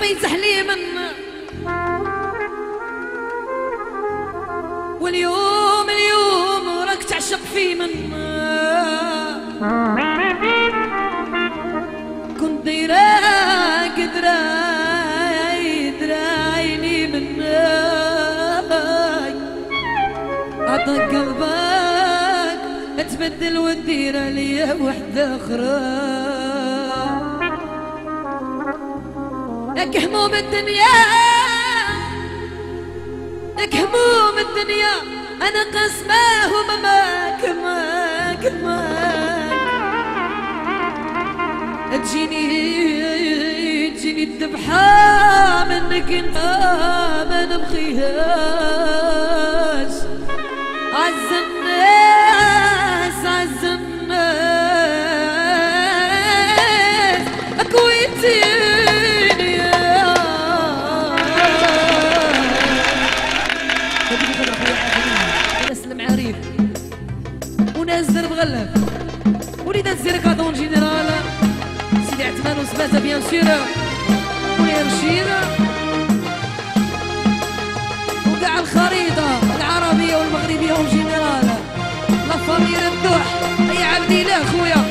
بيت حليما واليوم راك تعشق في من كنت دايراك دراعيني من عطاك قلبك تبدل وتدير عليا وحدة أخرى. لك هموم الدنيا لك هموم الدنيا أنا قسماهم معاك تجيني الذبحة منك انت ما نبغيهاش. عز الناس اكويتيني ناس المعاريف وناس درب غلب وليدات زيركادون جينيرال سيدي عثمان وسبازة بيان سور ولي رشيد وكاع الخريطة العربية والمغربية وجينيرال لا فامي رمدوح أي عبدي لا خويا.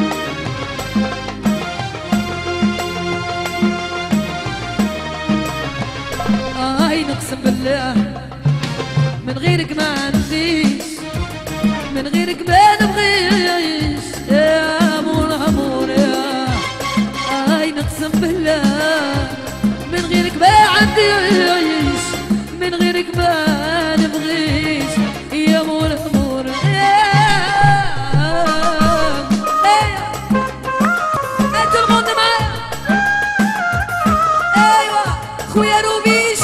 نقسم بالله من غيرك ما عنديش من غيرك ما نبغيش يا امور يا نقسم بالله من غيرك ما عنديش من غيرك ما نبغيش يا امور يا انت الموند معايا ايوا خويا روبيش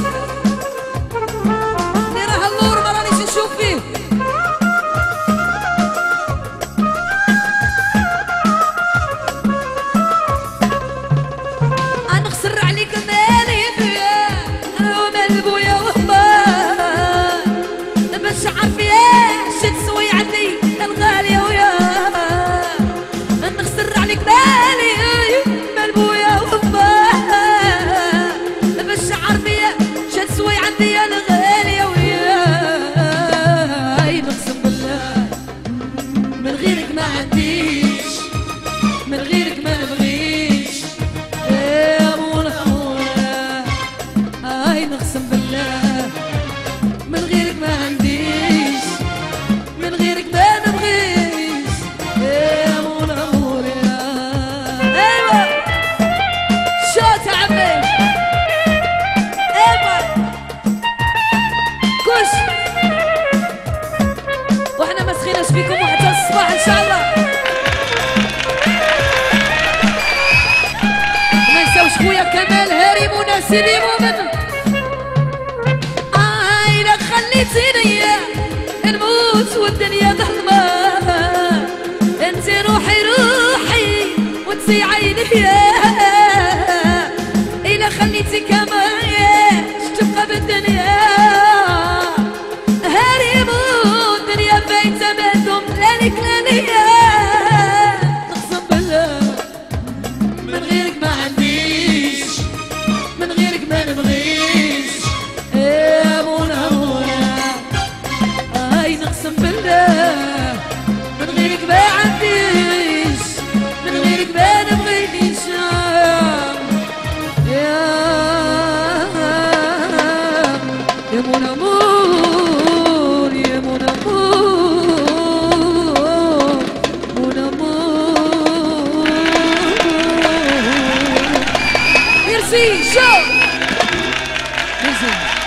اللي راه اللور ما رانيش نشوف فيه. نخسر عليك مالي ومال بويا وهما باش عارفياش تسوي عندي الغالية ويا نخسر عليك مالي مال بويا وهما باش عارفياش تسوي عندي الغالية ويا نقسم بالله من غيرك ما عنديش من غيرك ما نبغيش نقسم بالله من غيرك ما عنديش من غيرك ما نبغيش يا مول امور يا ايوا شوت عمي ايوا كوش واحنا ما سخيناش فيكم وحتى الصباح ان شاء الله. ما نساوش خويا كمال هاري مناسبي مؤمن خليتيني نموت والدنيا ظلمة انت روحي وانت عيني إلا خليتي كمان تبقى بالدنيا هاريمو الدنيا بايتة مادوم لانك لانية. نقسم بالله من غيرك ما عنديش من غيرك ما نبغيش يا مونا نقسم بالله من غيرك ما عنديش من غيرك ما نبغيش يا مون امور يا مون امور مون امور ميرسي شو